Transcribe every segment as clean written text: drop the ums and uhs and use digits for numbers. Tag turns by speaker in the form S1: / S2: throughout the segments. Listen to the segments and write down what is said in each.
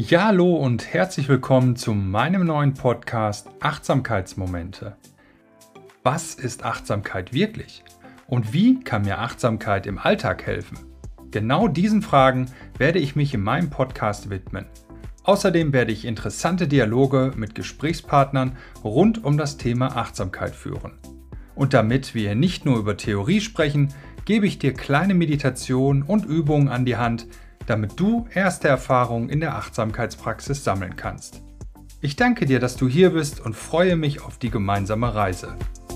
S1: Ja, hallo und herzlich willkommen zu meinem neuen Podcast Achtsamkeitsmomente. Was ist Achtsamkeit wirklich? Und wie kann mir Achtsamkeit im Alltag helfen? Genau diesen Fragen werde ich mich in meinem Podcast widmen. Außerdem werde ich interessante Dialoge mit Gesprächspartnern rund um das Thema Achtsamkeit führen. Und damit wir nicht nur über Theorie sprechen, gebe ich dir kleine Meditationen und Übungen an die Hand, damit du erste Erfahrungen in der Achtsamkeitspraxis sammeln kannst. Ich danke dir, dass du hier bist und freue mich auf die gemeinsame Reise.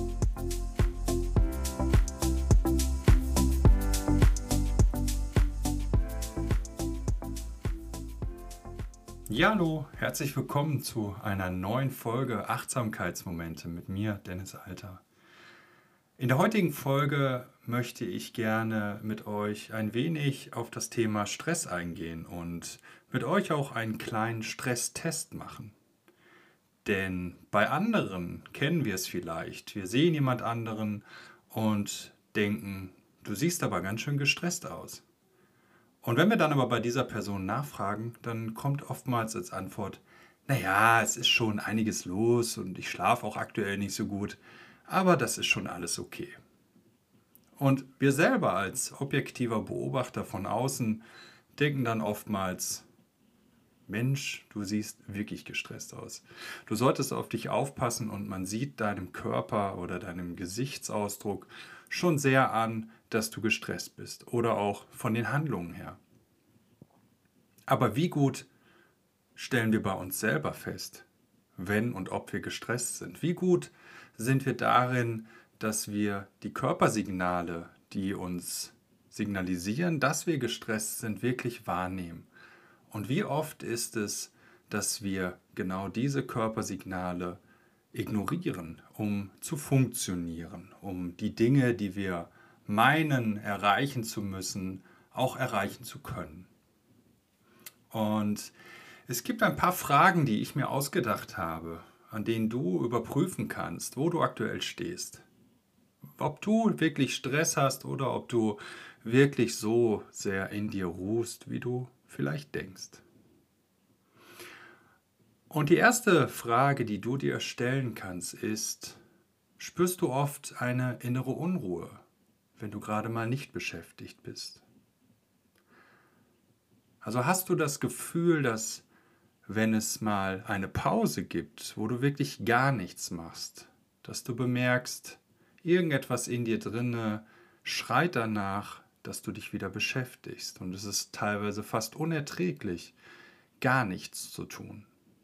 S1: Ja, hallo, herzlich willkommen zu einer neuen Folge Achtsamkeitsmomente mit mir, Dennis Alter. In der heutigen Folge möchte ich gerne mit euch ein wenig auf das Thema Stress eingehen und mit euch auch einen kleinen Stresstest machen. Denn bei anderen kennen wir es vielleicht. Wir sehen jemand anderen und denken, du siehst aber ganz schön gestresst aus. Und wenn wir dann aber bei dieser Person nachfragen, dann kommt oftmals als Antwort, naja, es ist schon einiges los und ich schlafe auch aktuell nicht so gut, aber das ist schon alles okay. Und wir selber als objektiver Beobachter von außen denken dann oftmals, Mensch, du siehst wirklich gestresst aus. Du solltest auf dich aufpassen und man sieht deinem Körper oder deinem Gesichtsausdruck schon sehr an, dass du gestresst bist oder auch von den Handlungen her. Aber wie gut stellen wir bei uns selber fest, wenn und ob wir gestresst sind? Wie gut sind wir darin, dass wir die Körpersignale, die uns signalisieren, dass wir gestresst sind, wirklich wahrnehmen? Und wie oft ist es, dass wir genau diese Körpersignale ignorieren, um zu funktionieren, um die Dinge, die wir meinen erreichen zu müssen, auch erreichen zu können? Und es gibt ein paar Fragen, die ich mir ausgedacht habe, an denen du überprüfen kannst, wo du aktuell stehst. Ob du wirklich Stress hast oder ob du wirklich so sehr in dir ruhst, wie du vielleicht denkst. Und die erste Frage, die du dir stellen kannst, ist, spürst du oft eine innere Unruhe, wenn du gerade mal nicht beschäftigt bist? Also hast du das Gefühl, dass wenn es mal eine Pause gibt, wo du wirklich gar nichts machst, dass du bemerkst, irgendetwas in dir drinne schreit danach, dass du dich wieder beschäftigst und es ist teilweise fast unerträglich, gar nichts zu tun.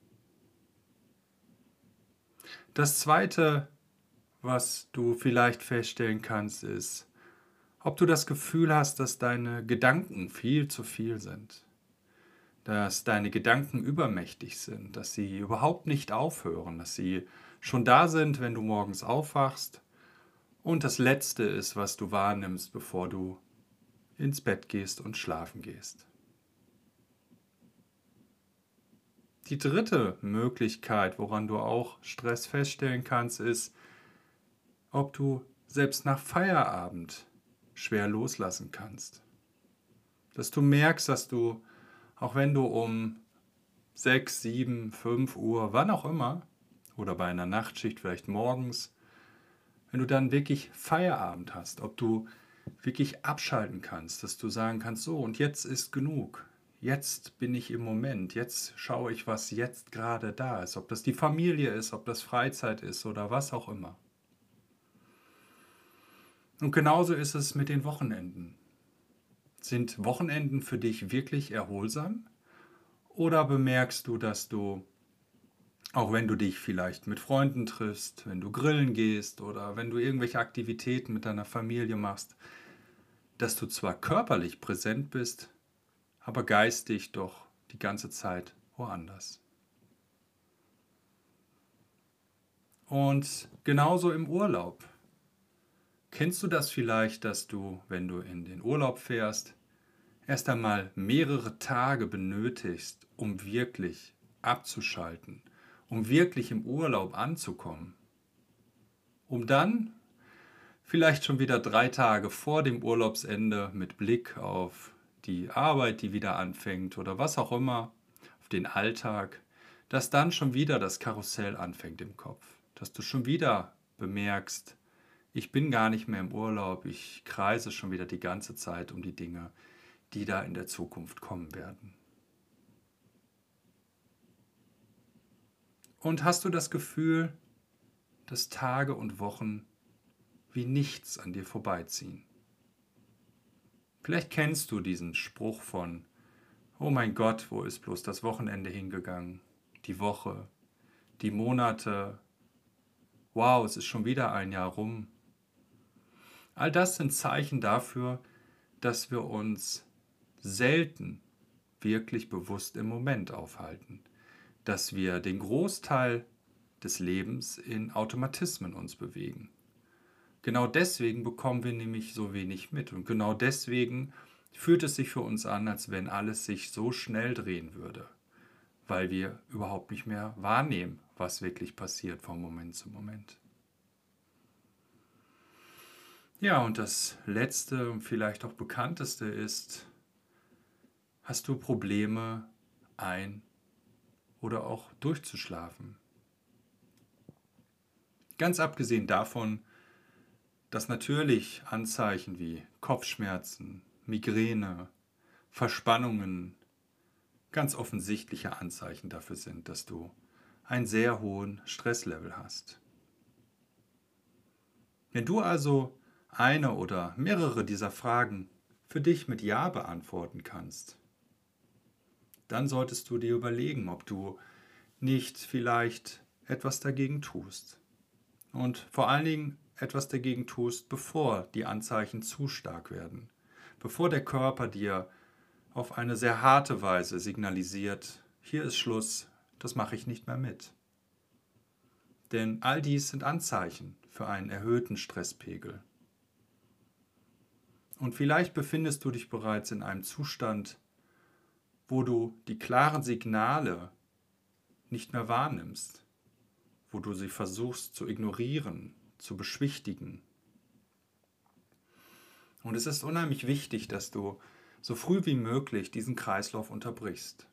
S1: Das Zweite, was du vielleicht feststellen kannst, ist, ob du das Gefühl hast, dass deine Gedanken viel zu viel sind, dass deine Gedanken übermächtig sind, dass sie überhaupt nicht aufhören, dass sie schon da sind, wenn du morgens aufwachst und das Letzte ist, was du wahrnimmst, bevor du ins Bett gehst und schlafen gehst. Die dritte Möglichkeit, woran du auch Stress feststellen kannst, ist, ob du selbst nach Feierabend schwer loslassen kannst. Dass du merkst, dass du, auch wenn du um 6, 7, 5 Uhr, wann auch immer, oder bei einer Nachtschicht vielleicht morgens, wenn du dann wirklich Feierabend hast, ob du wirklich abschalten kannst, dass du sagen kannst, so und jetzt ist genug. Jetzt bin ich im Moment, jetzt schaue ich, was jetzt gerade da ist, ob das die Familie ist, ob das Freizeit ist oder was auch immer. Und genauso ist es mit den Wochenenden. Sind Wochenenden für dich wirklich erholsam? Oder bemerkst du, dass du, auch wenn du dich vielleicht mit Freunden triffst, wenn du grillen gehst oder wenn du irgendwelche Aktivitäten mit deiner Familie machst, dass du zwar körperlich präsent bist, aber geistig doch die ganze Zeit woanders. Und genauso im Urlaub. Kennst du das vielleicht, dass du, wenn du in den Urlaub fährst, erst einmal mehrere Tage benötigst, um wirklich abzuschalten, um wirklich im Urlaub anzukommen, um dann vielleicht schon wieder 3 Tage vor dem Urlaubsende mit Blick auf die Arbeit, die wieder anfängt oder was auch immer, auf den Alltag, dass dann schon wieder das Karussell anfängt im Kopf. Dass du schon wieder bemerkst, ich bin gar nicht mehr im Urlaub, ich kreise schon wieder die ganze Zeit um die Dinge, die da in der Zukunft kommen werden. Und hast du das Gefühl, dass Tage und Wochen wie nichts an dir vorbeiziehen? Vielleicht kennst du diesen Spruch von, oh mein Gott, wo ist bloß das Wochenende hingegangen? Die Woche, die Monate, wow, es ist schon wieder ein Jahr rum. All das sind Zeichen dafür, dass wir uns selten wirklich bewusst im Moment aufhalten, dass wir den Großteil des Lebens in Automatismen uns bewegen. Genau deswegen bekommen wir nämlich so wenig mit und genau deswegen fühlt es sich für uns an, als wenn alles sich so schnell drehen würde, weil wir überhaupt nicht mehr wahrnehmen, was wirklich passiert von Moment zu Moment. Ja, und das letzte und vielleicht auch bekannteste ist, hast du Probleme ein- oder auch durchzuschlafen? Ganz abgesehen davon, dass natürlich Anzeichen wie Kopfschmerzen, Migräne, Verspannungen ganz offensichtliche Anzeichen dafür sind, dass du einen sehr hohen Stresslevel hast. Wenn du also eine oder mehrere dieser Fragen für dich mit Ja beantworten kannst, dann solltest du dir überlegen, ob du nicht vielleicht etwas dagegen tust. Und vor allen Dingen etwas dagegen tust, bevor die Anzeichen zu stark werden. Bevor der Körper dir auf eine sehr harte Weise signalisiert, hier ist Schluss, das mache ich nicht mehr mit. Denn all dies sind Anzeichen für einen erhöhten Stresspegel. Und vielleicht befindest du dich bereits in einem Zustand, wo du die klaren Signale nicht mehr wahrnimmst, wo du sie versuchst zu ignorieren, zu beschwichtigen. Und es ist unheimlich wichtig, dass du so früh wie möglich diesen Kreislauf unterbrichst.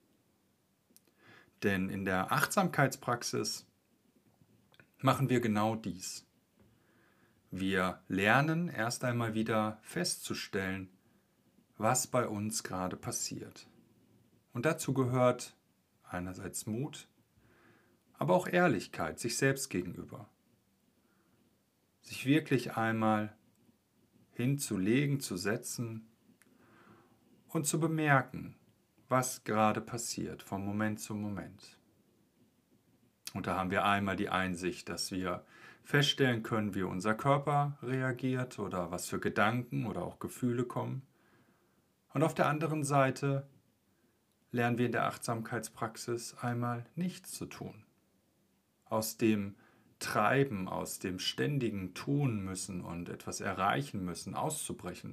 S1: Denn in der Achtsamkeitspraxis machen wir genau dies. Wir lernen erst einmal wieder festzustellen, was bei uns gerade passiert. Und dazu gehört einerseits Mut, aber auch Ehrlichkeit sich selbst gegenüber. Sich wirklich einmal hinzulegen, zu setzen und zu bemerken, was gerade passiert, von Moment zu Moment. Und da haben wir einmal die Einsicht, dass wir feststellen können, wie unser Körper reagiert oder was für Gedanken oder auch Gefühle kommen. Und auf der anderen Seite lernen wir in der Achtsamkeitspraxis einmal nichts zu tun. Aus dem Treiben, aus dem ständigen Tun müssen und etwas erreichen müssen, auszubrechen.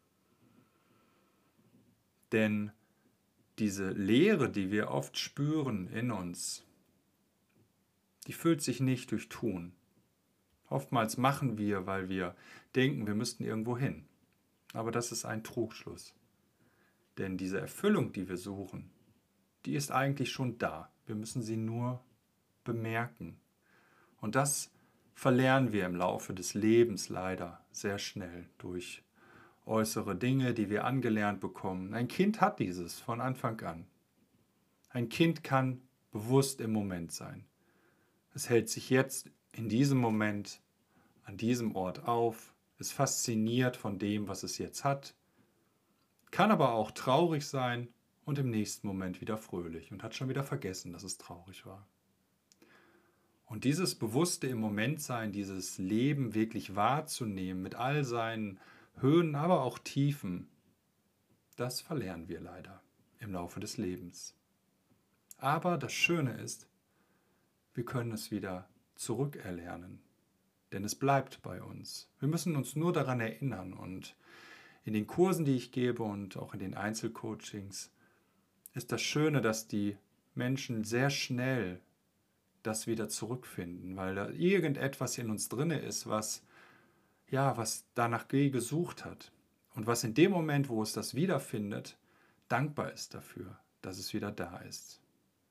S1: Denn diese Leere, die wir oft spüren in uns, die füllt sich nicht durch Tun. Oftmals machen wir, weil wir denken, wir müssten irgendwo hin. Aber das ist ein Trugschluss. Denn diese Erfüllung, die wir suchen, die ist eigentlich schon da. Wir müssen sie nur bemerken. Und das verlernen wir im Laufe des Lebens leider sehr schnell durch äußere Dinge, die wir angelernt bekommen. Ein Kind hat dieses von Anfang an. Ein Kind kann bewusst im Moment sein. Es hält sich jetzt in diesem Moment an diesem Ort auf, ist fasziniert von dem, was es jetzt hat, kann aber auch traurig sein und im nächsten Moment wieder fröhlich und hat schon wieder vergessen, dass es traurig war. Und dieses bewusste im Moment sein, dieses Leben wirklich wahrzunehmen mit all seinen Höhen, aber auch Tiefen, das verlernen wir leider im Laufe des Lebens. Aber das Schöne ist, wir können es wieder zurückerlernen, denn es bleibt bei uns. Wir müssen uns nur daran erinnern und in den Kursen, die ich gebe und auch in den Einzelcoachings, ist das Schöne, dass die Menschen sehr schnell das wieder zurückfinden, weil da irgendetwas in uns drinne ist, was danach gesucht hat und was in dem Moment, wo es das wiederfindet, dankbar ist dafür, dass es wieder da ist.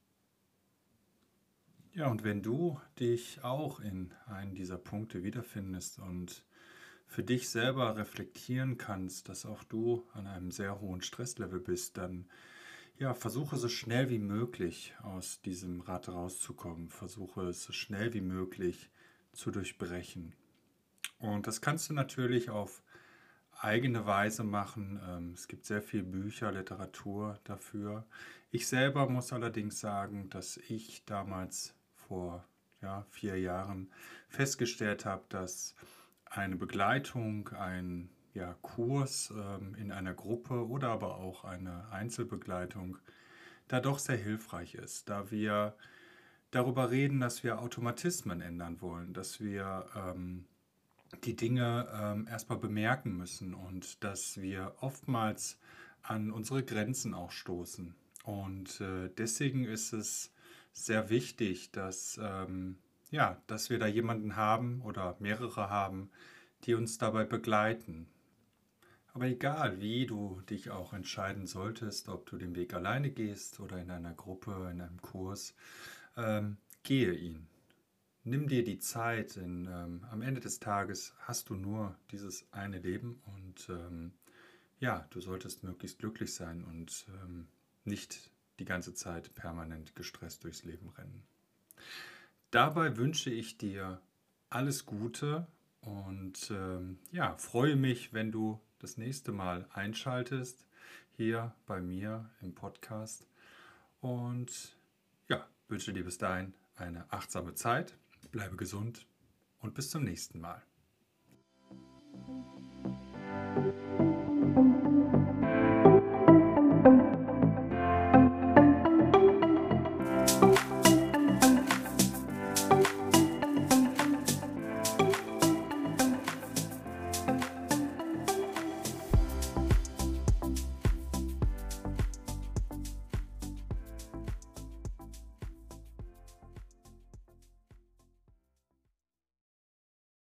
S1: Ja, und wenn du dich auch in einen dieser Punkte wiederfindest und für dich selber reflektieren kannst, dass auch du an einem sehr hohen Stresslevel bist, dann ja, versuche so schnell wie möglich aus diesem Rad rauszukommen. Versuche es so schnell wie möglich zu durchbrechen. Und das kannst du natürlich auf eigene Weise machen. Es gibt sehr viele Bücher, Literatur dafür. Ich selber muss allerdings sagen, dass ich damals vor 4 Jahren festgestellt habe, dass eine Begleitung, ein Kurs in einer Gruppe oder aber auch eine Einzelbegleitung da doch sehr hilfreich ist, da wir darüber reden, dass wir Automatismen ändern wollen, dass wir die Dinge erstmal bemerken müssen und dass wir oftmals an unsere Grenzen auch stoßen. Und deswegen ist es sehr wichtig, dass wir da jemanden haben oder mehrere haben, die uns dabei begleiten. Aber egal, wie du dich auch entscheiden solltest, ob du den Weg alleine gehst oder in einer Gruppe, in einem Kurs, gehe ihn. Nimm dir die Zeit, denn am Ende des Tages hast du nur dieses eine Leben und du solltest möglichst glücklich sein und nicht die ganze Zeit permanent gestresst durchs Leben rennen. Dabei wünsche ich dir alles Gute und freue mich, wenn du das nächste Mal einschaltest hier bei mir im Podcast und wünsche dir bis dahin eine achtsame Zeit, bleibe gesund und bis zum nächsten Mal.